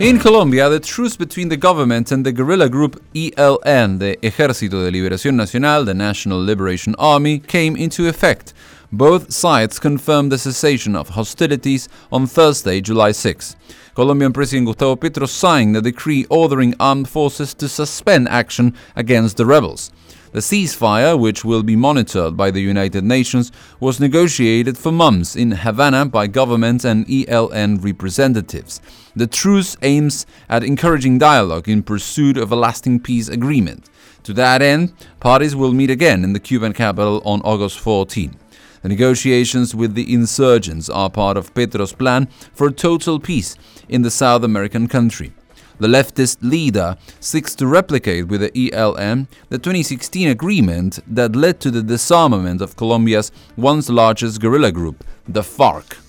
In Colombia, the truce between the government and the guerrilla group ELN, the Ejército de Liberación Nacional, the National Liberation Army, came into effect. Both sides confirmed the cessation of hostilities on Thursday, July 6. Colombian President Gustavo Petro signed a decree ordering armed forces to suspend action against the rebels. The ceasefire, which will be monitored by the United Nations, was negotiated for months in Havana by government and ELN representatives. The truce aims at encouraging dialogue in pursuit of a lasting peace agreement. To that end, parties will meet again in the Cuban capital on August 14. The negotiations with the insurgents are part of Petro's plan for total peace in the South American country. The leftist leader seeks to replicate with the ELN the 2016 agreement that led to the disarmament of Colombia's once largest guerrilla group, the FARC.